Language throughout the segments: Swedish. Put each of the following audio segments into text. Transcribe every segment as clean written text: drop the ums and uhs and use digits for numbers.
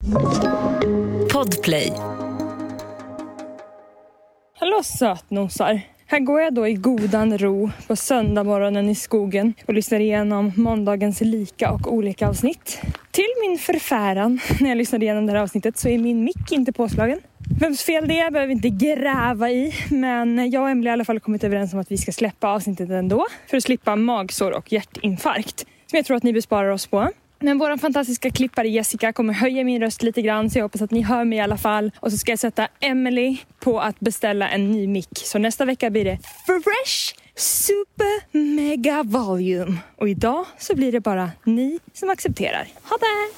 Podplay. Hallå sötnosar. Här går jag då i godan ro på söndagmorgonen i skogen och lyssnar igenom måndagens lika och olika avsnitt. Till min förfäran, när jag lyssnade igenom det här avsnittet, så är min mick inte påslagen. Vems fel det är behöver vi inte gräva i, men jag och Emily har i alla fall kommit överens om att vi ska släppa avsnittet ändå för att slippa magsår och hjärtinfarkt, som jag tror att ni besparar oss på. Men vår fantastiska klippare Jessica kommer höja min röst lite grann, så jag hoppas att ni hör mig i alla fall. Och så ska jag sätta Emily på att beställa en ny mic. Så nästa vecka blir det fresh super mega volume. Och idag så blir det bara ni som accepterar. Ha det!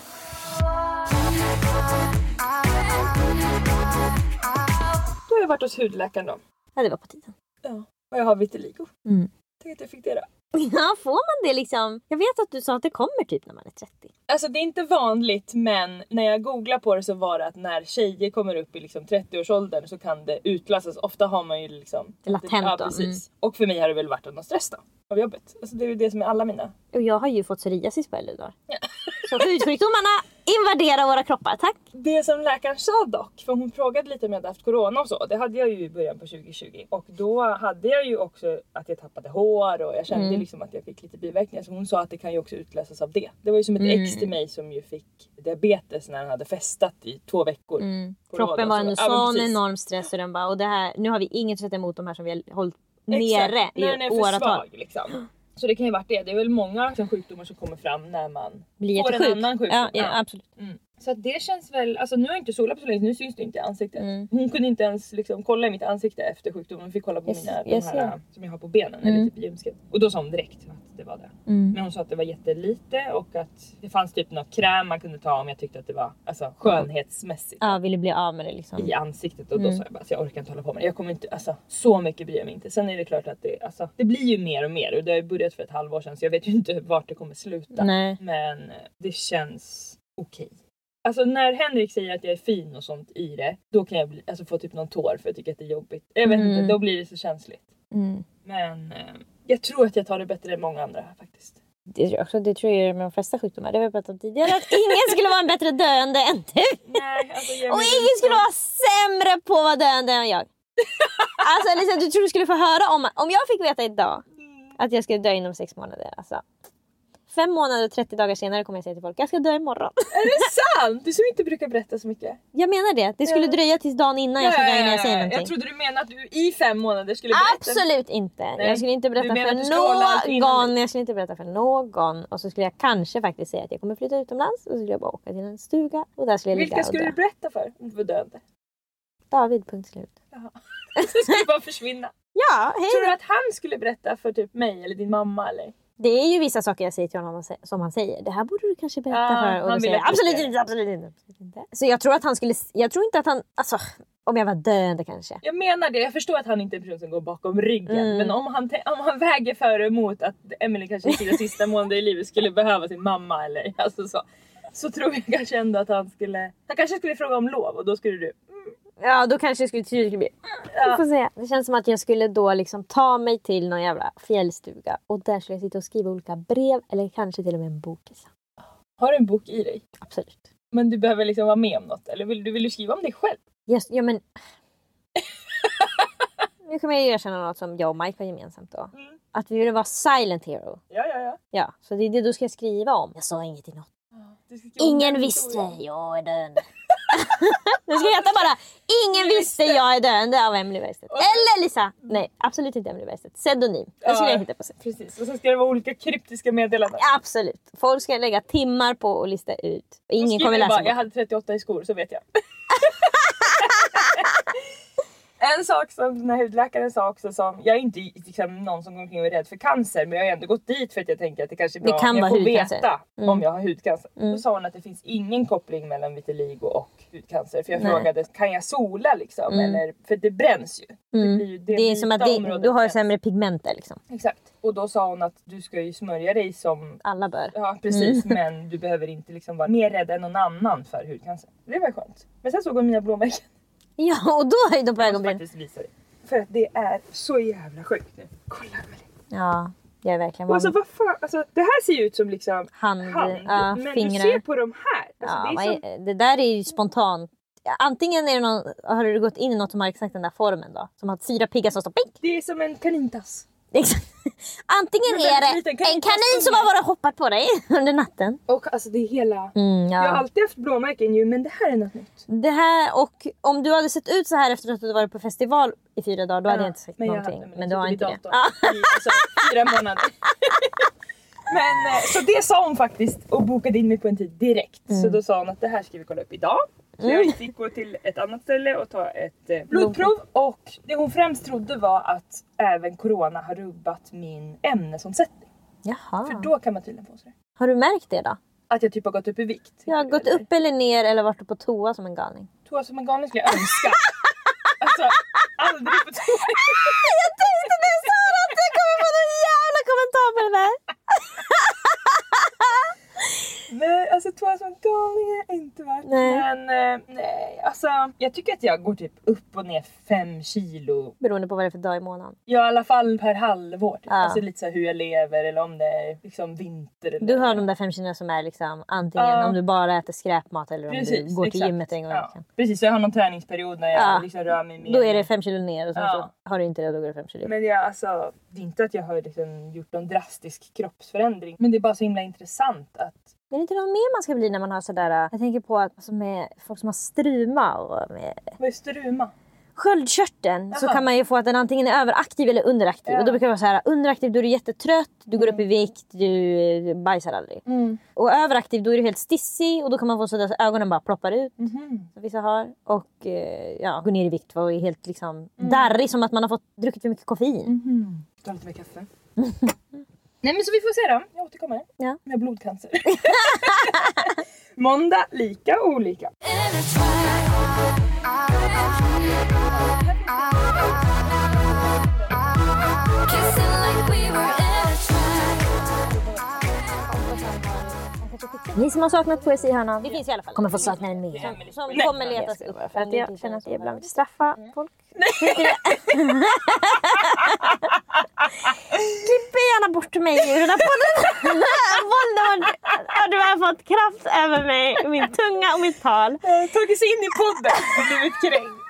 Då har jag varit hos hudläkaren då. Ja, det var på tiden. Ja, och jag har vitiligo. Tänk att jag fick det då. Ja, får man det liksom? Jag vet att du sa att det kommer typ när man är 30. Alltså det är inte vanligt, men när jag googlar på det så var det att när tjejer kommer upp i liksom 30-årsåldern så kan det utlösas. Ofta har man ju liksom... Latent ja, då. precis. Och för mig har det väl varit någon stress då, av jobbet. Alltså det är ju det som är alla mina. Och jag har ju fått psoriasis på äldre dagar. Ja. Så hudsjukdomarna invaderar våra kroppar, tack. Det som läkaren sa dock, för hon frågade lite om jag hade haft corona och så. Det hade jag ju i början på 2020. Och då hade jag ju också att jag tappade hår och jag kände liksom att jag fick lite biverkningar. Så hon sa att det kan ju också utlösas av det. Det var ju som ett ex till mig som ju fick diabetes när han hade festat i 2 veckor. Kroppen var en sån enorm stress och den bara, och det här, nu har vi inget sätt emot de här som vi har hållit nere i åratal. Liksom. Så det kan ju vara det. Det är väl många sjukdomar som kommer fram när man blir får en annan sjukdom. Ja, absolut. Så att det känns väl, alltså nu har jag inte solat på så länge, nu syns det inte i ansiktet. Hon kunde inte ens liksom kolla i mitt ansikte efter sjukdomen. Hon fick kolla på mina, de här som jag har på benen, eller typ ljumsken. Och då sa hon direkt att det var det. Men hon sa att det var jättelite och att det fanns typ något kräm man kunde ta om jag tyckte att det var alltså skönhetsmässigt. Ja, ville bli av med det liksom. I ansiktet, och då sa jag bara, så jag orkar inte hålla på med det. Jag kommer inte, alltså så mycket bryr jag mig inte. Sen är det klart att det blir ju mer och mer, och det har ju börjat för ett halvår sedan, så jag vet ju inte vart det kommer sluta. Nej. Men det känns okej. Alltså när Henrik säger att jag är fin och sånt i det, då kan jag få typ någon tår för jag tycker att det är jobbigt. Jag vet inte, då blir det så känsligt. Men jag tror att jag tar det bättre än många andra faktiskt. Det tror jag med de flesta sjukdomar. Det har vi pratat om tidigare. Att ingen skulle vara en bättre döende än du. Nej, alltså, och ingen skulle vara sämre på att vara döende än jag. Alltså liksom, du tror du skulle få höra om jag fick veta idag att jag skulle dö inom 6 månader. Alltså 5 månader och 30 dagar senare kommer jag säga till folk, jag ska dö imorgon. Är det sant? Du som inte brukar berätta så mycket. Jag menar det. Det skulle dröja tills dagen innan jag ska dö innan jag säger någonting. Jag trodde du menade att du i 5 månader skulle berätta. Absolut inte. Nej. Jag skulle inte berätta för någon. Jag skulle inte berätta för någon. Och så skulle jag kanske faktiskt säga att jag kommer flytta utomlands. Och så skulle jag bara åka till en stuga. Och där skulle jag ligga. Vilka skulle du berätta för om du var döende? David, punkt slut. Jaha. Så skulle bara försvinna. Ja, hej. Tror du att han skulle berätta för typ mig eller din mamma eller? Det är ju vissa saker jag säger till honom som han säger. Det här borde du kanske berätta för. Och då säger jag, absolut inte. Så jag tror att han skulle... Jag tror inte att han... Alltså, om jag var döende kanske. Jag menar det. Jag förstår att han inte är en person som går bakom ryggen. Men om han väger för och emot att Emily kanske i sina sista månader i livet skulle behöva sin mamma eller alltså så tror jag kanske ändå att han kanske skulle fråga om lov och då skulle du... Ja, då kanske jag skulle bli... Ja. Får se. Det känns som att jag skulle då liksom ta mig till någon jävla fjällstuga. Och där skulle jag sitta och skriva olika brev. Eller kanske till och med en bok. Har du en bok i dig? Absolut. Men du behöver liksom vara med om något. Eller vill du skriva om dig själv? Yes, ja, men... Nu kommer jag erkänna något som jag och Mike har gemensamt då. Att vi ville vara silent hero. Ja. Ja, så det är det du ska skriva om. Jag sa inget i något. Ingen visste jag är döende. Nu ska jag heta bara ingen visste jag är döende av Emily Bergstedt. Eller Lisa. Nej, absolut inte Emily Bergstedt. Pseudonym. Det skulle jag hitta på sig. Precis. Och så ska det vara olika kryptiska meddelanden. Absolut. Folk ska lägga timmar på att lista ut. Ingen kommer läsa bara, jag hade 38 i skor, så vet jag. En sak som den här hudläkaren sa också, som jag är inte liksom någon som går omkring och är rädd för cancer, men jag har ändå gått dit för att jag tänker att det kanske är bra om jag får veta om jag har hudcancer. Då sa hon att det finns ingen koppling mellan vitiligo och hudcancer, för jag frågade, kan jag sola liksom, eller, för det bränns ju. Det är som att du har sämre pigmenter liksom. Exakt. Och då sa hon att du ska ju smörja dig som alla bör. Ja, precis, men du behöver inte liksom vara mer rädd än någon annan för hudcancer. Det var skönt. Men sen såg hon mina blåmärken. Ja, och då höjde de på ögonbryn. Jag måste faktiskt visa det. För att det är så jävla sjukt nu. Kolla med det. Ja, jag är verkligen... Alltså vad fan, alltså, det här ser ju ut som liksom hand men fingrar. du ser på de här. Alltså, det där är ju spontant. Antingen är det har du gått in i något som har exakt den där formen då. Som har 4 piggar som står pink. Det är som en kanintass. Antingen är det en kanin som har varit hoppat på dig under natten. Och alltså det är hela... Jag har alltid haft blåmärken ju, men det här är något nytt. Det här, och om du hade sett ut så här efter att du varit på festival i 4 dagar, då hade jag inte sagt någonting. Men du har inte det. Alltså 4 månader. Men så det sa hon faktiskt och bokade in mig på en tid direkt. Så då sa hon att det här ska vi kolla upp idag. Så jag fick gå till ett annat ställe och ta ett blodprov. Och det hon främst trodde var att även corona har rubbat min ämnesomsättning. Jaha. För då kan man tydligen få sig. Har du märkt det då? Att jag typ har gått upp i vikt. Jag har gått upp eller ner eller varit på toa som en galning. Toa som en galning skulle jag önska. Alltså, aldrig på toa. Jag tänkte när jag sa att jag kommer få någon jävla kommentar på det där. Nej, alltså toa som en galning är inte värt. Men nej, alltså jag tycker att jag går typ upp och ner 5 kilo. Beroende på vad det är för dag i månaden. Ja, i alla fall per halvår. Typ. Alltså lite så här hur jag lever eller om det är liksom vinter. Eller... Du har de där 5 kilo som är liksom antingen om du bara äter skräpmat eller om du går till gymmet en gång i veckan. Precis, så jag har någon träningsperiod när jag liksom rör mig mer. Då är det 5 kilo ner och sen så har du inte det, då går det 5 kilo. Men alltså, det är inte att jag har liksom gjort någon drastisk kroppsförändring. Men det är bara så himla intressant att... Det är inte något mer man ska bli när man har sådär... Jag tänker på att alltså med folk som har struma och med... Vad är struma? Sköldkörteln. Så kan man ju få att den antingen är överaktiv eller underaktiv. Och då brukar det vara så här: underaktiv då är du jättetrött, du går upp i vikt, du bajsar aldrig. Och överaktiv då är du helt stissig och då kan man få så att ögonen bara ploppar ut. Som vissa har. Och går ner i vikt och är helt liksom darrig, som att man har fått druckit för mycket koffein. Ta lite mer kaffe. Nej, men så vi får se då. Jag återkommer. Ja. Med blodcancer. Måndag, lika olika. Ni som har saknat poesihörnan, det finns i alla fall, kommer få sakna den mer. Som kommer letas upp. För att jag känner att jag ibland vill straffa folk. Klipp gärna bort mig ur den här podden. Voldemort, du har fått kraft över mig, min tunga och mitt tal. Tagit sig in i podden och blivit kränkt.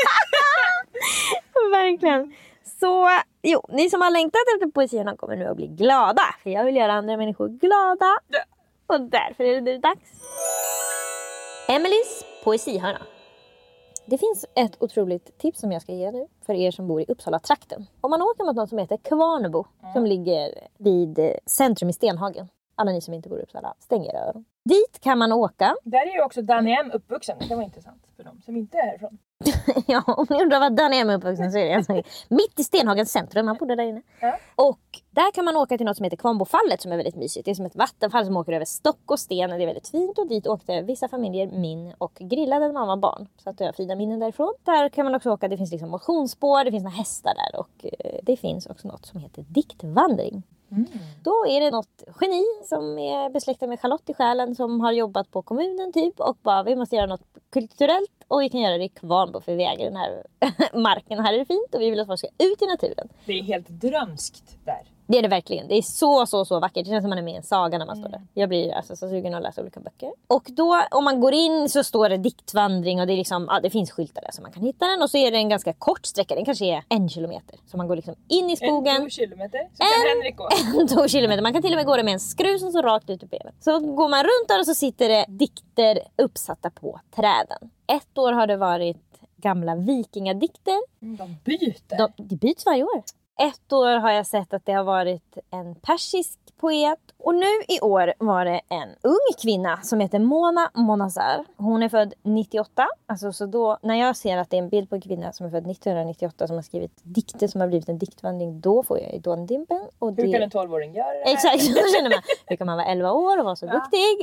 Verkligen. Så, ni som har längtat efter poesihörnan kommer nu att bli glada. För jag vill göra andra människor glada. Och därför är det nu dags. Emelies poesihörna. Det finns ett otroligt tips som jag ska ge nu för er som bor i Uppsala-trakten. Om man åker mot något som heter Kvarnebo, som ligger vid centrum i Stenhagen. Alla ni som inte bor i Uppsala, stäng era öron. Dit kan man åka. Där är ju också Danny M uppvuxen. Det var intressant för dem som inte är härifrån. Ja, om ni undrar vad Danny M uppvuxen så är det alltså mitt i Stenhagens centrum. Man bodde där inne. Och där kan man åka till något som heter Kvarnbofallet som är väldigt mysigt. Det är som ett vattenfall som åker över stock och sten. Det är väldigt fint och dit åkte vissa familjer, min och grillade när man var barn. Så att jag har fina minnen därifrån. Där kan man också åka, det finns liksom motionsspår, det finns några hästar där och det finns också något som heter diktvandring. Då är det något geni som är besläktad med Charlotte i själen som har jobbat på kommunen typ och bara vi måste göra något kulturellt och vi kan göra det i Kvarnbo för vi äger den här marken, här är det fint och vi vill att folk ska ut i naturen. Det är helt drömskt där. Det är det verkligen. Det är så vackert. Det känns som man är med i en saga när man står där. Jag blir alltså så sugen att läsa olika böcker. Och då om man går in så står det diktvandring och det är liksom, det finns skyltar där så man kan hitta den. Och så är det en ganska kort sträcka. Den kanske är 1 kilometer. Så man går liksom in i skogen. 2 kilometer. Så kan Henrik gå. 2 kilometer. Man kan till och med gå där med en skruv som så rakt ut i benen. Så går man runt där och så sitter det dikter uppsatta på träden. Ett år har det varit gamla vikingadikter. De byter. Det byts varje år. Ett år har jag sett att det har varit en persisk poet. Och nu i år var det en ung kvinna som heter Mona Monazar. Hon är född 98. Alltså så då, när jag ser att det är en bild på en kvinna som är född 1998 som har skrivit dikter som har blivit en diktvandring, då får jag i dåndimpen. Hur kan en 12-åring göra det här? Exakt, så känner man. Hur kan man vara 11 år och vara så duktig?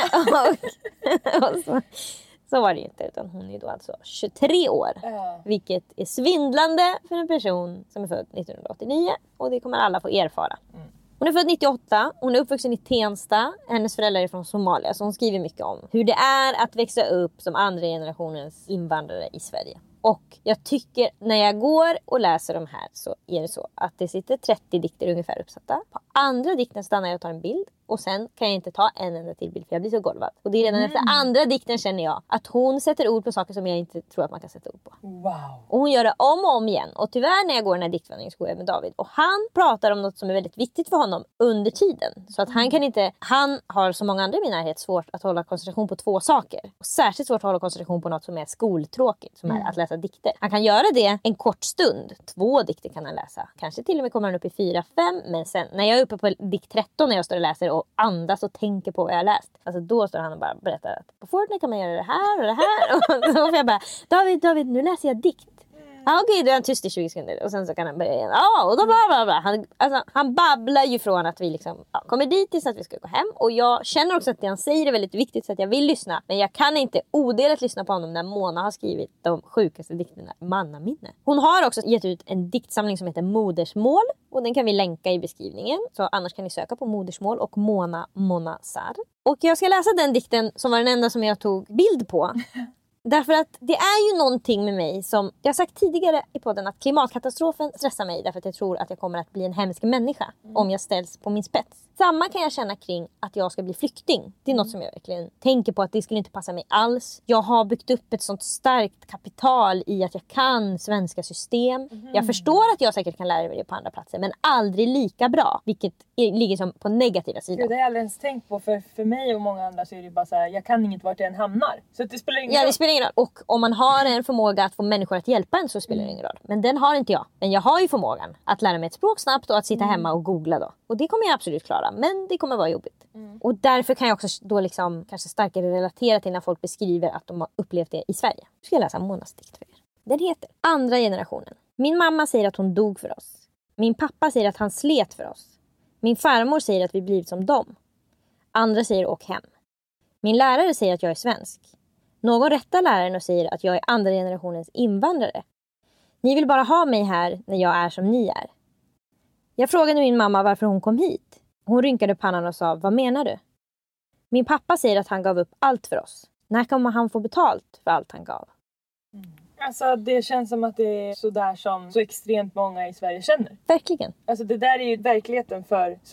och så var det inte, utan hon är då alltså 23 år. Vilket är svindlande för en person som är född 1989. Och det kommer alla få erfara. Hon är född 98, hon är uppvuxen i Tensta. Hennes föräldrar är från Somalia, så hon skriver mycket om hur det är att växa upp som andra generationens invandrare i Sverige. Och jag tycker, när jag går och läser de här så är det så att det sitter 30 dikter ungefär uppsatta. På andra dikten stannar jag och tar en bild. och sen kan jag inte ta en enda till bild för jag blir så golvad. Och det är redan efter andra dikten känner jag att hon sätter ord på saker som jag inte tror att man kan sätta ord på. Wow. Och hon gör det om och om igen. Och tyvärr när jag går den här diktvandringen så går jag med David. Och han pratar om något som är väldigt viktigt för honom under tiden. Så att han har som många andra i min närhet svårt att hålla koncentration på två saker. Och särskilt svårt att hålla koncentration på något som är skoltråkigt. Som är att läsa dikter. Han kan göra det en kort stund. 2 dikter kan han läsa. Kanske till och med kommer han upp i 4-5. Men sen när jag är uppe på dikt 13 när jag står och läser och andas och tänker på vad jag har läst. Alltså då står han och bara berättar att på Fortnite kan man göra det här och det här. Och så får jag bara, David, nu läser jag dikt. Okej, då är han tyst i 20 sekunder. Och sen så kan han börja igen. Och då han babblar ju från att vi liksom kommer dit tills att vi ska gå hem. Och jag känner också att det han säger är väldigt viktigt så att jag vill lyssna. Men jag kan inte odelat lyssna på honom när Mona har skrivit de sjukaste dikterna. Mannaminne. Hon har också gett ut en diktsamling som heter Modersmål. Och den kan vi länka i beskrivningen. Så annars kan ni söka på Modersmål och Mona Sar. Och jag ska läsa den dikten som var den enda som jag tog bild på. Därför att det är ju någonting med mig som jag har sagt tidigare i podden att klimatkatastrofen stressar mig därför att jag tror att jag kommer att bli en hemsk människa om jag ställs på min spets. Samma kan jag känna kring att jag ska bli flykting. Det är något som jag verkligen tänker på att det skulle inte passa mig alls. Jag har byggt upp ett sånt starkt kapital i att jag kan svenska system. Jag förstår att jag säkert kan lära mig det på andra platser men aldrig lika bra. Vilket ligger som på negativa sidan. Det har jag aldrig ens tänkt på för mig och många andra så är det bara så här, jag kan inget vart jag än hamnar. Så det spelar ingen roll. Ja, det spelar ingen roll. Och om man har en förmåga att få människor att hjälpa en så spelar det ingen roll. Men den har inte jag. Men jag har ju förmågan att lära mig ett språk snabbt och att sitta hemma och googla då. Och det kommer jag absolut klara. Men det kommer vara jobbigt. Och därför kan jag också då liksom kanske starkare relatera till när folk beskriver att de har upplevt det i Sverige. Nu ska jag läsa Monas dikt för er. Den heter Andra generationen. Min mamma säger att hon dog för oss. Min pappa säger att han slet för oss. Min farmor säger att vi blivit som dem. Andra säger åk hem. Min lärare säger att jag är svensk. Någon rättar läraren och säger att jag är andra generationens invandrare. Ni vill bara ha mig här när jag är som ni är. Jag frågade min mamma varför hon kom hit. Hon rynkade pannan och sa, vad menar du? Min pappa säger att han gav upp allt för oss. När kommer han få betalt för allt han gav? Alltså det känns som att det är sådär som så extremt många i Sverige känner. Verkligen. Alltså det där är ju verkligheten för så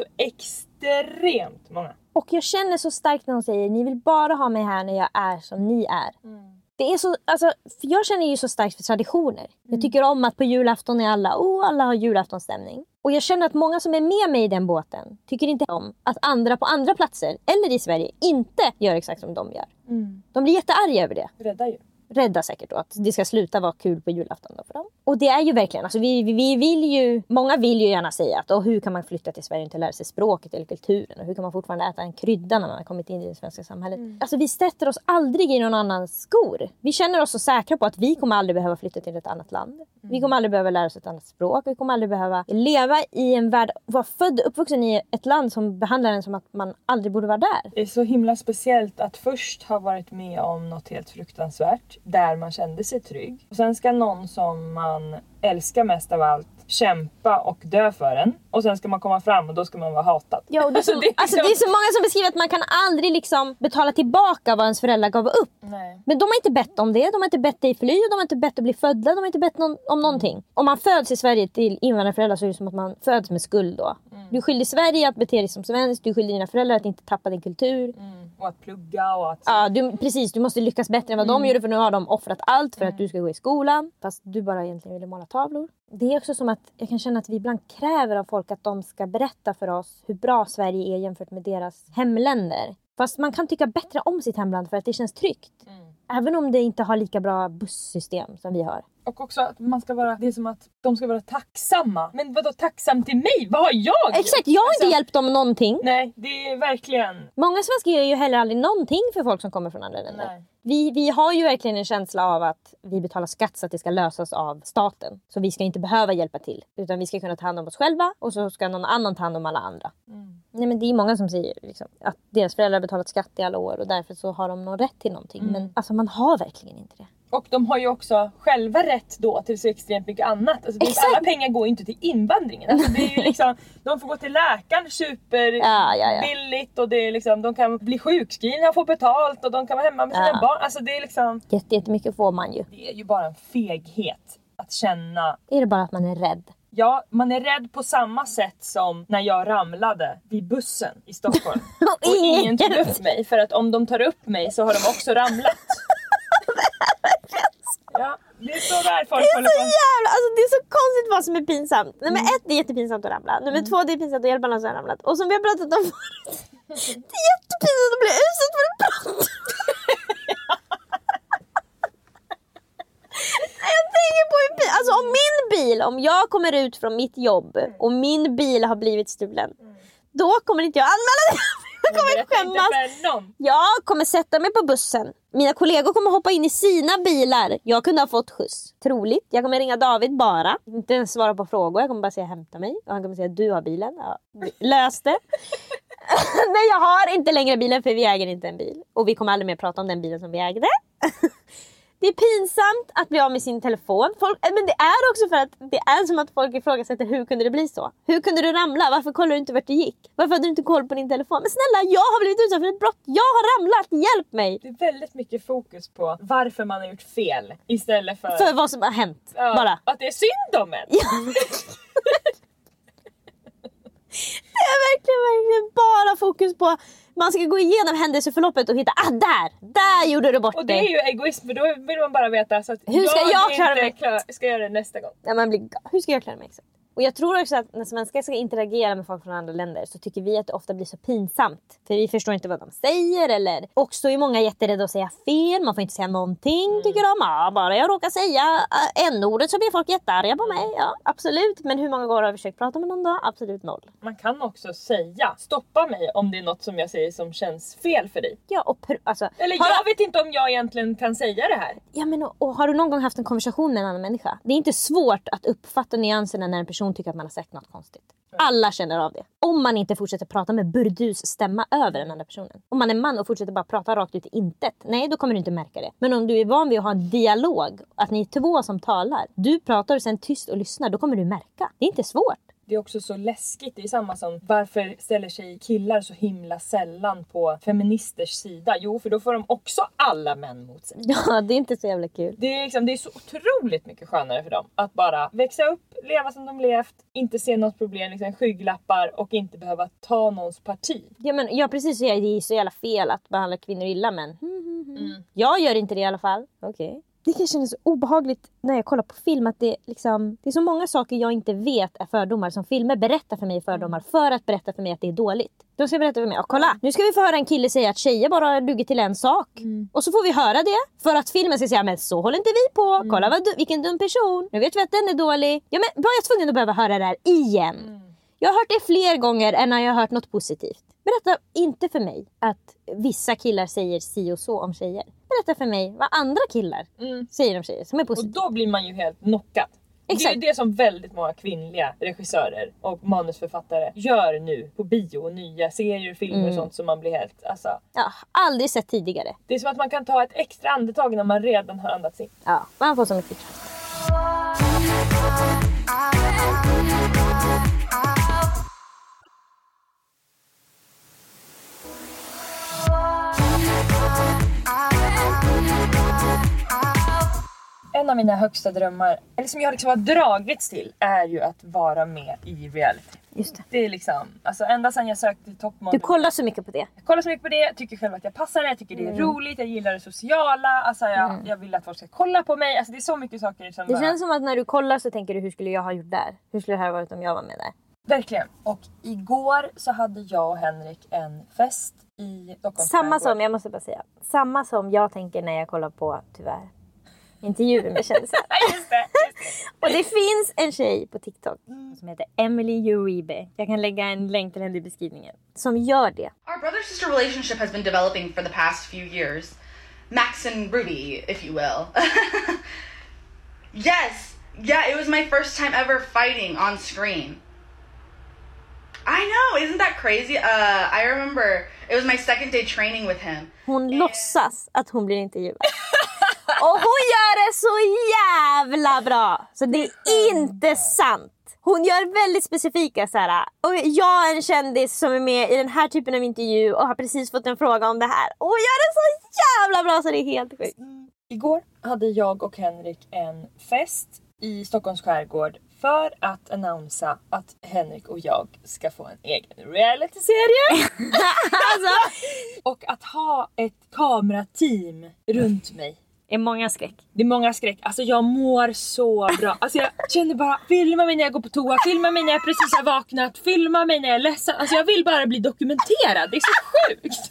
extremt många. Och jag känner så starkt när hon säger, ni vill bara ha mig här när jag är som ni är. Det är så, alltså, för jag känner ju så starkt för traditioner. Jag tycker om att på julafton är alla har julaftonsstämning. Och jag känner att många som är med mig i den båten tycker inte om att andra på andra platser eller i Sverige inte gör exakt som de gör. De blir jättearga över det. Rädda säkert då att det ska sluta vara kul på julafton då för dem. Och det är ju verkligen, alltså vi vill ju, många vill ju gärna säga att hur kan man flytta till Sverige och inte lära sig språket eller kulturen och hur kan man fortfarande äta en krydda när man har kommit in i det svenska samhället. Alltså vi sätter oss aldrig i någon annans skor. Vi känner oss så säkra på att vi kommer aldrig behöva flytta till ett annat land. Vi kommer aldrig behöva lära oss ett annat språk. Vi kommer aldrig behöva leva i en värld, vara född och uppvuxen i ett land som behandlar en som att man aldrig borde vara där. Det är så himla speciellt att först ha varit med om något helt fruktansvärt där man kände sig trygg. Och sen ska någon som man älskar mest av allt kämpa och dö för en. Och sen ska man komma fram och då ska man vara hatad. Ja, och det är så många som beskriver att man kan aldrig liksom betala tillbaka vad ens föräldrar gav upp. Nej. Men de har inte bett om det. De har inte bett dig fly. De har inte bett att bli födda. De har inte bett om någonting. Om man föds i Sverige till invandrarföräldrar så är det som att man föds med skuld då. Du är skyldig Sverige att bete dig som svensk. Du är skyldig dina föräldrar att inte tappa din kultur. Och att plugga och att... Ja, precis. Du måste lyckas bättre än vad de gjorde för nu har de offrat allt för att du ska gå i skolan. Fast du bara egentligen ville måla tavlor. Det är också som att jag kan känna att vi ibland kräver av folk att de ska berätta för oss hur bra Sverige är jämfört med deras hemländer. Fast man kan tycka bättre om sitt hemland för att det känns tryggt. Även om det inte har lika bra bussystem som vi har. Och också att man ska vara, det är som att de ska vara tacksamma. Men vadå tacksam till mig? Vad har jag? Exakt, jag har inte hjälpt dem någonting. Nej, det är verkligen... Många svenskar gör ju heller aldrig någonting för folk som kommer från andra länder. Nej. Vi har ju verkligen en känsla av att vi betalar skatt så att det ska lösas av staten. Så vi ska inte behöva hjälpa till. Utan vi ska kunna ta hand om oss själva och så ska någon annan ta hand om alla andra. Nej, men det är många som säger liksom, att deras föräldrar har betalat skatt i alla år och därför så har de någon rätt till någonting. Men alltså man har verkligen inte det. Och de har ju också själva rätt då till så extremt mycket annat. Alltså alla pengar går inte till invandringen. Alltså det är ju liksom, de får gå till läkaren superbilligt och det är liksom, de kan bli sjukskrivna och få betalt och de kan vara hemma med sina barn. Alltså det är liksom... Jättemycket får man ju. Det är ju bara en feghet att känna... Är det bara att man är rädd? Ja, man är rädd på samma sätt som när jag ramlade vid bussen i Stockholm. Och ingen tog upp mig. För att om de tar upp mig så har de också ramlat. Ja, det är så där folk håller på. Jävla, alltså det är så konstigt vad som är pinsamt. Nummer 1, det är jättepinsamt att ramla. Nummer 2, det är pinsamt att hjälpa någon som har ramlat. Och som vi har pratat om förut, det är jättepinsamt att bli utsatt för ett brott. Jag tänker på alltså om min bil, om jag kommer ut från mitt jobb och min bil har blivit stulen, då kommer inte jag anmäla det. Jag kommer skämmas. Jag kommer sätta mig på bussen. Mina kollegor kommer hoppa in i sina bilar. Jag kunde ha fått skjuts. Troligt. Jag kommer ringa David bara. Inte ens svara på frågor. Jag kommer bara säga hämta mig. Och han kommer säga du har bilen. Ja, lös det. Nej, jag har inte längre bilen för vi äger inte en bil. Och vi kommer aldrig mer prata om den bilen som vi ägde. Det är pinsamt att bli av med sin telefon. Men det är också för att det är som att folk ifrågasätter hur kunde det bli så? Hur kunde du ramla? Varför kollar du inte vart du gick? Varför hade du inte koll på din telefon? Men snälla, jag har blivit utsatt för ett brott. Jag har ramlat, hjälp mig! Det är väldigt mycket fokus på varför man har gjort fel istället för vad som har hänt. Ja, bara. Att det är synd om en. Ja. Det är verkligen bara fokus på man ska gå igenom händelseförloppet och hitta där gjorde du bort dig. Och det är ju egoism, för då vill man bara veta så att hur ska jag klara mig? Ska göra det nästa gång. Ja, hur ska jag klara mig exakt? Och jag tror också att när svenskar ska interagera med folk från andra länder så tycker vi att det ofta blir så pinsamt. För vi förstår inte vad de säger eller också är många jätterädda att säga fel. Man får inte säga någonting tycker de. Ja, bara jag råkar säga n-ordet så blir folk jättearga på mig. Ja, absolut. Men hur många gånger har jag försökt prata med någon då? Absolut 0. Man kan också säga stoppa mig om det är något som jag säger som känns fel för dig. Ja, och eller jag vet inte om jag egentligen kan säga det här. Ja, men och har du någon gång haft en konversation med en annan människa? Det är inte svårt att uppfatta nyanserna när en person tycker att man har sagt något konstigt. Alla känner av det. Om man inte fortsätter prata med burdus stämma över den andra personen. Om man är man och fortsätter bara prata rakt ut i intet. Nej, då kommer du inte märka det. Men om du är van vid att ha en dialog, att ni är 2 som talar. Du pratar och sen tyst och lyssnar, då kommer du märka. Det är inte svårt. Det är också så läskigt. Det är samma som varför ställer sig killar så himla sällan på feministers sida? Jo, för då får de också alla män mot sig. Ja, det är inte så jävla kul. Det är så otroligt mycket skönare för dem att bara växa upp, leva som de levt, inte se något problem, liksom skygglappar och inte behöva ta någons parti. Ja, men jag precis säger det är så jävla fel att behandla kvinnor illa, men jag gör inte det i alla fall. Okej. Det kan kännas så obehagligt när jag kollar på film att det är så många saker jag inte vet är fördomar som filmer berättar för mig fördomar för att berätta för mig att det är dåligt. De ska berätta för mig, kolla, nu ska vi få höra en kille säga att tjejer bara duger till en sak. Och så får vi höra det för att filmen ska säga, men så håller inte vi på. Kolla vilken dum person. Nu vet vi att den är dålig. Ja, men var jag tvungen att behöva höra det här igen? Jag har hört det fler gånger än när jag har hört något positivt. Berätta inte för mig att vissa killar säger si och så om tjejer. Berätta för mig vad andra killar säger om tjejer som är positivt. Och då blir man ju helt knockad. Exakt. Det är ju det som väldigt många kvinnliga regissörer och manusförfattare gör nu på bio och nya serier, filmer och sånt som man blir helt... Alltså, ja, aldrig sett tidigare. Det är som att man kan ta ett extra andetag när man redan har andats in. Ja, man får så mycket kraft. En av mina högsta drömmar, eller som jag liksom har dragits till, är ju att vara med i reality. Just det. Det är liksom, alltså ända sedan jag sökte toppmodell. Du kollar så mycket på det. Jag kollar så mycket på det, tycker själv att jag passar det, jag tycker det är roligt, jag gillar det sociala. Alltså jag vill att folk ska kolla på mig, alltså det är så mycket saker som det känns som att när du kollar så tänker du, hur skulle jag ha gjort där? Hur skulle det här varit om jag var med där? Verkligen. Och igår så hade jag och Henrik en fest i Stockholm. Samma som, jag måste bara säga, samma som jag tänker när jag kollar på, tyvärr, intervjuer med kändisar. Just det. Och det finns en tjej på TikTok som heter Emily Uribe. Jag kan lägga en länk till henne i beskrivningen. Som gör det. Our brother-sister relationship has been developing for the past few years. Max and Ruby, if you will. Yes! Yeah, it was my first time ever fighting on screen. I know, isn't that crazy? I remember it was my second day training with him. Hon låtsas att hon blir intervjuad. Och hon gör det så jävla bra. Så det är inte sant. Hon gör väldigt specifika så här. Och jag är en kändis som är med i den här typen av intervju och har precis fått en fråga om det här. Och hon gör det så jävla bra så det är helt sjukt. Igår hade jag och Henrik en fest i Stockholms skärgård för att annonsa att Henrik och jag ska få en egen reality-serie. Alltså. Och att ha ett kamerateam runt mig. Det är många skräck. Det är många skräck. Alltså jag mår så bra. Alltså jag känner bara, filma mig när jag går på toa, filma mig när jag precis har vaknat, filma mig när jag är ledsen. Alltså jag vill bara bli dokumenterad. Det är så sjukt.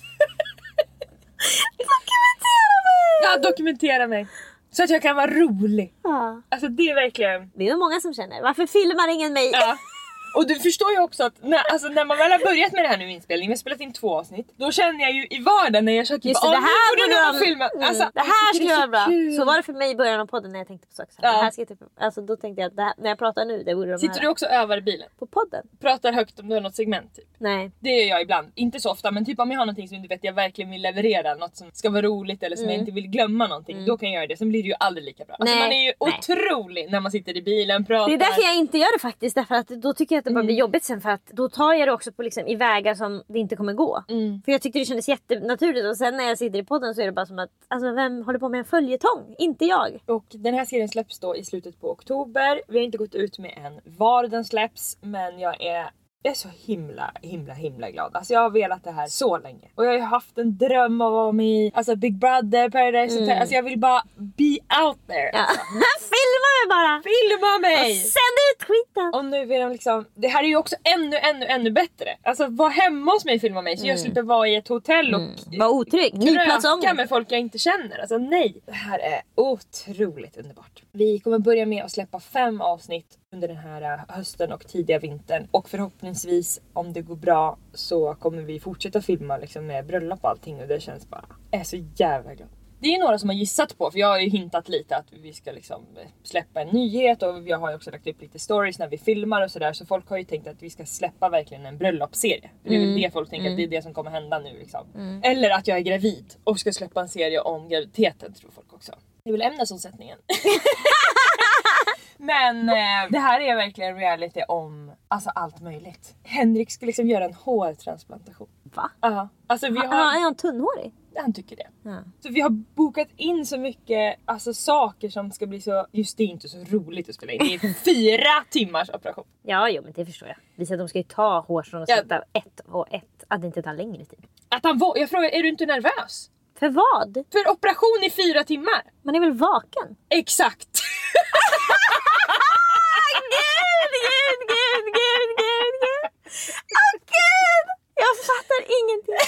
Dokumentera mig! Ja, dokumentera mig. Så att jag kan vara rolig. Ja. Alltså det är verkligen... Det är nog många som känner, varför filmar ingen mig? Ja. Och du förstår ju också att när man väl har börjat med det här nu inspelningen, vi har spelat in 2 avsnitt, då känner jag ju i vardagen när jag köker just det, det här borde filma. Alltså, det här skulle vara bra. kul. Så var det för mig i början av podden när jag tänkte på saker. Ja. Det här ska jag typ, alltså då tänkte jag att det här, när jag pratar nu, det borde de sitter du också över i bilen? på podden? Pratar högt om du har något segment typ? Nej. Det gör jag ibland, inte så ofta, men typ om jag har någonting som du vet jag verkligen vill leverera, något som ska vara roligt eller som jag inte vill glömma någonting, då kan jag göra det. Sen blir det ju aldrig lika bra. Alltså, man är ju otrolig när man sitter i bilen och pratar. Det är därför jag inte gör det faktiskt, därför att då tycker jag att det bara blir jobbigt sen, för att då tar jag det också på liksom, i vägar som det inte kommer gå. För jag tyckte det kändes jättenaturligt, och sen när jag sitter i podden så är det bara som att, alltså vem håller på med en följetong? Inte jag. Och den här serien släpps då i slutet på oktober. Vi har inte gått ut med än var den släpps, men jag är så himla glad. Alltså jag har velat det här så länge. Och jag har ju haft en dröm av att vara med i Big Brother, Paradise Hotel. Alltså jag vill bara be out there. Ja. Alltså. Filma mig bara! Filma mig! Och sänd ut skiten! Och nu vill de liksom, det här är ju också ännu bättre. Alltså var hemma hos mig och filma mig, så jag slipper vara i ett hotell och var otrygg. kröka med folk jag inte känner. Alltså nej, det här är otroligt underbart. Vi kommer börja med att släppa 5 avsnitt under den här hösten och tidiga vintern. Och förhoppningsvis, om det går bra, så kommer vi fortsätta filma liksom med bröllop och allting. Och det känns bara, jag är så jävla glad. Det är några som har gissat på, för jag har ju hintat lite att vi ska liksom släppa en nyhet. Och jag har ju också lagt upp lite stories när vi filmar och sådär. Så folk har ju tänkt att vi ska släppa verkligen en bröllopsserie. Det är väl det folk tänker, att det är det som kommer hända nu liksom. Eller att jag är gravid och ska släppa en serie om graviditeten, tror folk också. Det är väl ämnesomsättningen. Men det här är verkligen reality om alltså allt möjligt. Henrik ska liksom göra en hårtransplantation. Va? Ja. Alltså vi har... Är han tunnhårig? Han tycker det. Ja. Så vi har bokat in så mycket alltså, saker som ska bli så... Just det är inte så roligt att spela in. Det är 4 timmars operation. Ja, jo, men det förstår jag. Vi säger att de ska ju ta hårstrån och sätta ett och ett. Att det inte tar längre tid. Jag frågar, är du inte nervös? För vad? För operation i 4 timmar. Man är väl vaken? Exakt. Gud. Åh Gud! Jag fattar ingenting.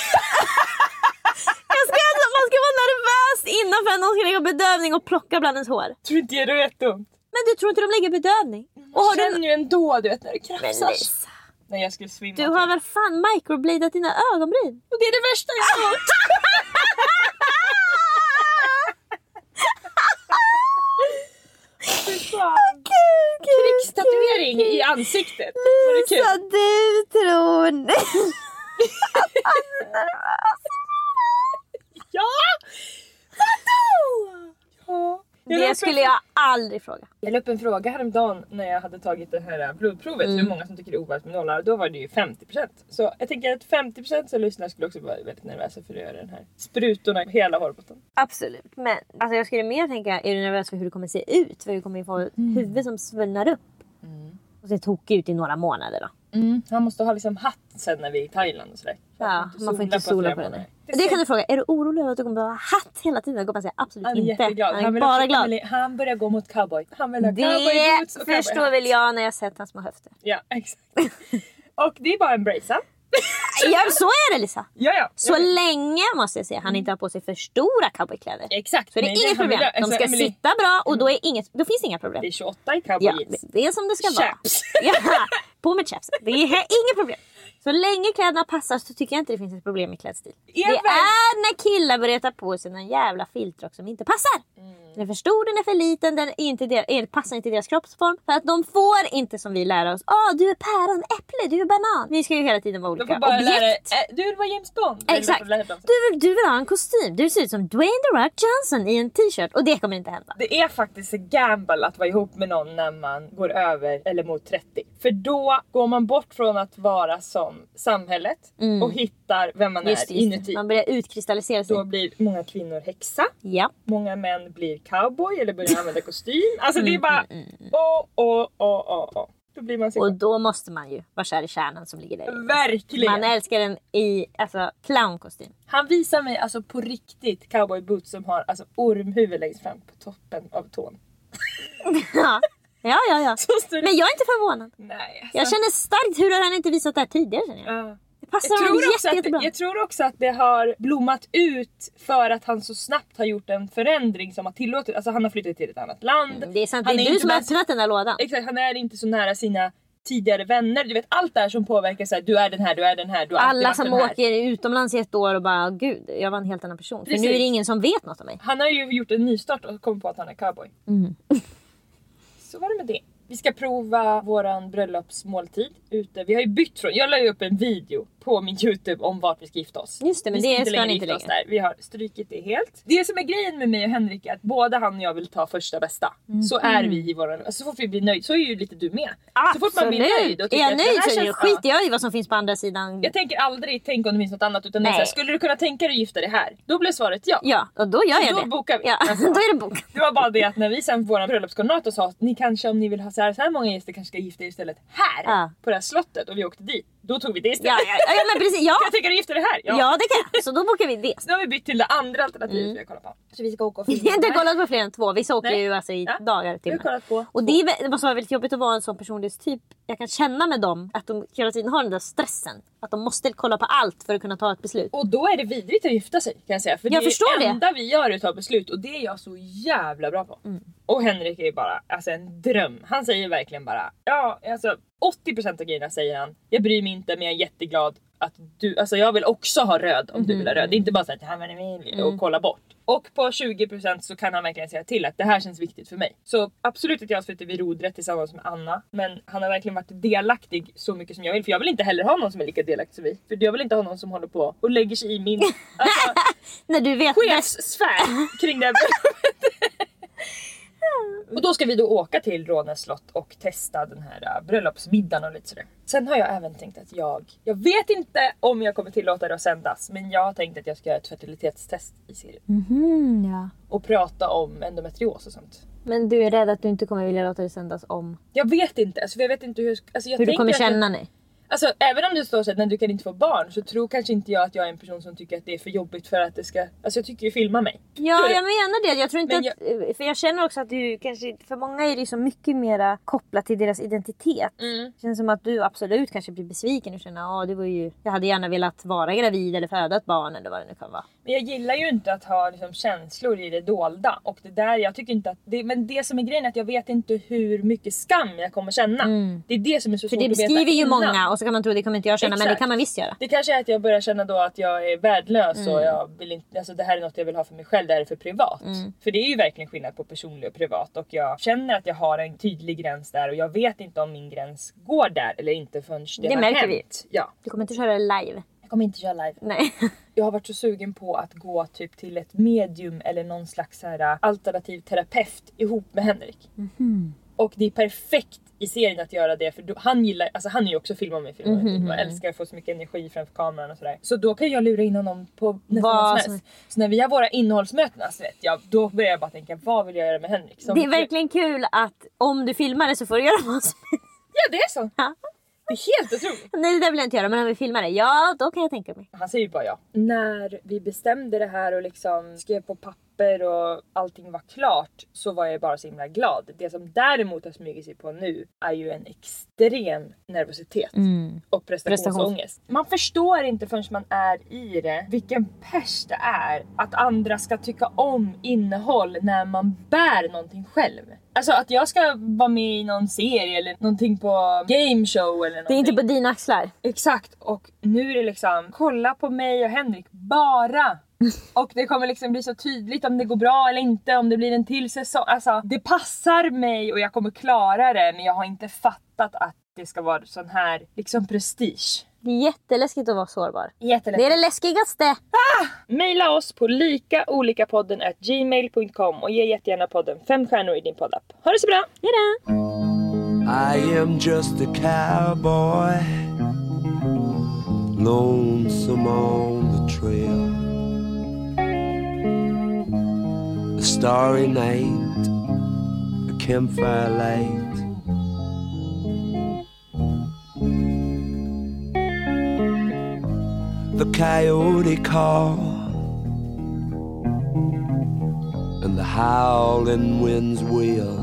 Man ska vara nervös innan för att någon ska lägga bedövning och plocka bland ens hår. Tror inte det är jätteont. Men du tror inte de lägger bedövning? Och har känner ju ändå, du vet, när det krafsar. Men Lisa, när jag skulle svimma. du har väl fan microbladat dina ögonbryn? Och det är det värsta jag har gjort. Krigstatuering i ansiktet. Lisa, du tror att han är nervös. Ja! Vadå? Ja. Det skulle jag aldrig fråga. Jag la upp en fråga häromdagen när jag hade tagit det här blodprovet. Hur många som tycker det är ovanligt med nollar. Då var det ju 50%. Så jag tänker att 50% som lyssnar skulle också vara väldigt nervösa för att göra den här sprutorna i hela hårbotten. Absolut. Men alltså jag skulle mer tänka, är du nervös för hur det kommer se ut? För du kommer få ett huvud som svullnar upp. Och det tog ut i några månader då. Han måste ha liksom hatt sen när vi är i Thailand och sådär. Ja, man får inte sola på den. Det kan du fråga, är du orolig över att du kommer behöva hatt hela tiden? Jag kommer säga absolut han är inte. Jätteglad. Han är bara glad. Han börjar gå mot cowboy. Han vill ha det cowboyboots och förstår cowboyhatt. väl jag när jag sett hans små höfter. Ja, exakt. Och det är bara en bracelet. Ja, så är det Lisa. Ja. Så länge måste jag säga, han inte har på sig för stora cowboykläder. Exakt. Så det är inget problem. De ska sitta bra och då finns inga problem. Det är 28 i cowboyjeans. Ja, det är som det ska vara. Ja, på med chaps. Det är inget problem. Så länge kläderna passar så tycker jag inte det finns ett problem med klädstil. Det är när killar börjar ta på sig en jävla filtrock som inte passar. Den är för stor, den är för liten, den passar inte i deras kroppsform. För att de får inte som vi lär oss. Du är päron, äpple, du är banan. Vi ska ju hela tiden vara olika objekt. Du vill vara James Bond. Exakt. Du vill ha en kostym. Du ser ut som Dwayne The Rock Johnson i en t-shirt. Och det kommer inte hända. Det är faktiskt en gamble att vara ihop med någon när man går över eller mot 30. För då går man bort från att vara som samhället och hittar vem man är inuti. Man börjar utkristallisera sig. Då blir många kvinnor häxa. Ja. Många män blir cowboy eller börjar använda kostym. Alltså det är bara Då blir man och då måste man ju vara kär i kärnan som ligger där. Verkligen. Man älskar den i clownkostym. Han visar mig alltså på riktigt cowboy boots som har alltså ormhuvud längst fram på toppen av tån. Ja. Men jag är inte förvånad. Nej, alltså. Jag känner starkt, hur har han inte visat det här tidigare, känner jag. Det passar honom jättebra. Jag tror också att det har blommat ut för att han så snabbt har gjort en förändring som har tillåtit. Alltså han har flyttat till ett annat land. Det är sant, det är du som har öppnat den där lådan. Exakt, han är inte så nära sina tidigare vänner. Du vet allt det här som påverkar så här, du är den här, du är den här, du har alla som åker utomlands i ett år och bara gud, jag var en helt annan person. Precis. För nu är det ingen som vet något om mig. Han har ju gjort en nystart och kommit på att han är cowboy. Så var det med det. Vi ska prova våran bröllopsmåltid ute. Vi har ju bytt från, jag la ju upp en video på min YouTube om vart vi ska gifta oss. Just det, men det ska ni inte längre. Där. Vi har strykit det helt. Det som är grejen med mig och Henrik är att både han och jag vill ta första bästa. Så är vi i våran, alltså, så fort vi blir nöjd, så är ju lite du med. Absolut. Så fort man blir nöjd och är jag nöjd så skiter jag i vad som finns på andra sidan. Jag tänker aldrig tänk om det finns något annat, utan det är så här, skulle du kunna tänka dig att gifta dig här? Då blir svaret ja. Ja, och då gör jag det. Då bokar vi. Ja, alltså, då är det bokat. Det var bara det att när vi sen på våran bröllopskoordinator sa att ni kanske, om ni vill ha så här många gäster, kanske ska gifta er istället här på det här slottet, och vi åkte dit. Då tog vi det istället. Ja, men precis. Ja. Kan jag tänka dig gifta dig här? Ja, det kan jag. Så då bokar vi det. Så nu har vi bytt till det andra alternativet vi har kollat på. Så vi ska åka och filma. Vi har inte kollat på fler än 2. Vissa åker ju alltså i dagar till. Och det måste vara väldigt jobbigt att vara en sån personlighetstyp. Jag kan känna med dem att de hela tiden har den där stressen. Att de måste kolla på allt för att kunna ta ett beslut. Och då är det vidrigt att gifta sig, kan jag säga. För jag förstår det enda vi gör är att ta beslut. Och det är jag så jävla bra på. Och Henrik är ju bara alltså en dröm. Han säger verkligen bara, ja alltså 80% av grejerna säger han. Jag bryr mig inte, men jag är jätteglad att du, alltså jag vill också ha röd om du vill ha röd. Det är inte bara så att han vill och kolla bort. Och på 20% så kan han verkligen säga till att det här känns viktigt för mig. Så absolut att jag slutar vid rodrätt tillsammans med Anna. Men han har verkligen varit delaktig så mycket som jag vill. För jag vill inte heller ha någon som är lika delaktig som vi. För jag vill inte ha någon som håller på och lägger sig i min alltså, när du vet chefssfär kring det här. Och då ska vi då åka till Rånäs slott och testa den här bröllopsmiddagen och lite sådär. Sen har jag även tänkt att jag vet inte om jag kommer tillåta det att sändas, men jag har tänkt att jag ska göra ett fertilitetstest i serien. Ja. Och prata om endometrios och sånt. Men du är rädd att du inte kommer vilja låta det sändas om? Jag vet inte, alltså jag vet inte hur du kommer känna dig. Alltså även om det står så att när du kan inte få barn, så tror kanske inte jag att jag är en person som tycker att det är för jobbigt för att det ska, alltså jag tycker ju filma mig. Ja, jag menar det. Jag tror inte för jag känner också att du kanske, för många är det så mycket mera kopplat till deras identitet. Det känns som att du absolut kanske blir besviken och känner, det var ju, jag hade gärna velat vara gravid eller föda ett barn eller vad det nu kan vara. Men jag gillar ju inte att ha liksom känslor i det dolda, och det där, jag tycker inte att det, men det som är grejen är att jag vet inte hur mycket skam jag kommer känna. Det är det som är så svårt att veta. För det beskriver ju många, och så kan man tro det kommer inte jag känna. Exakt. Men det kan man visst göra. Det kanske är att jag börjar känna då att jag är värdelös och jag vill inte, alltså det här är något jag vill ha för mig själv, det här är för privat. För det är ju verkligen skillnad på personlig och privat, och jag känner att jag har en tydlig gräns där, och jag vet inte om min gräns går där eller inte förrän det har märker hänt. Vi. Ja. Du kommer inte köra live. Jag kommer inte köra live. Nej. Jag har varit så sugen på att gå typ till ett medium eller någon slags så här alternativ terapeut ihop med Henrik. Och det är perfekt i serien att göra det, för då, han gillar, alltså han är ju också filmar med filmer och älskar att få så mycket energi framför kameran och sådär. Så då kan jag lura in honom på nästan som helst. Så när vi har våra innehållsmöten, alltså, då börjar jag bara tänka, vad vill jag göra med Henrik? Det är verkligen kul att om du filmar det så får du göra vad som helst. Ja, det är så. Ja. Det är helt otroligt. Nej, det där vill jag inte göra, men om vi filmar det, ja, då kan jag tänka mig. Han säger ju bara ja. När vi bestämde det här och liksom skrev på papper och allting var klart, så var jag bara så himla glad. Det som däremot har smugit sig på nu är ju en extrem nervositet och prestationsångest. Man förstår inte förrän man är i det vilken pers det är att andra ska tycka om innehåll när man bär någonting själv. Alltså att jag ska vara med i någon serie eller någonting på gameshow eller någonting. Det är inte på dina axlar. Exakt, och nu är det liksom, kolla på mig och Henrik bara. Och det kommer liksom bli så tydligt om det går bra eller inte, om det blir en till säsong. Alltså det passar mig och jag kommer klara det, men jag har inte fattat att det ska vara sån här liksom prestige. Det är jätteläskigt att vara sårbar. Jätteläskigt. Det är det läskigaste. Maila oss på likaolikapodden@gmail.com och ge jättegärna podden 5 stjärnor i din poddapp. Ha det så bra. Hejdå. I am just a cowboy, lonesome on the trail. the starry night, the campfire light. The coyote call and the howling winds wail.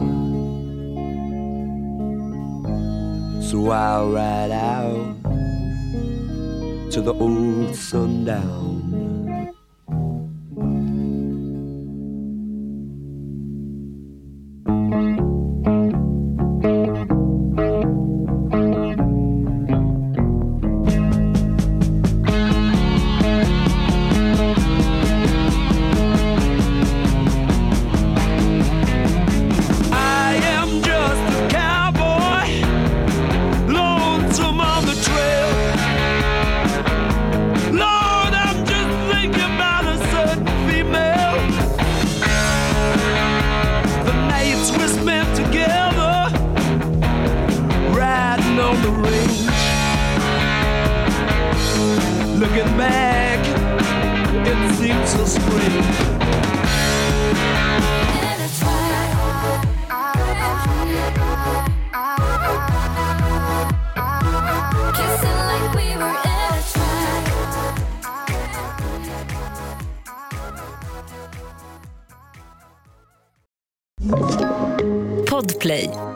So I'll ride out to the old sundown. Looking back, it seems so strange. Kissing like we were in a trance. Podplay.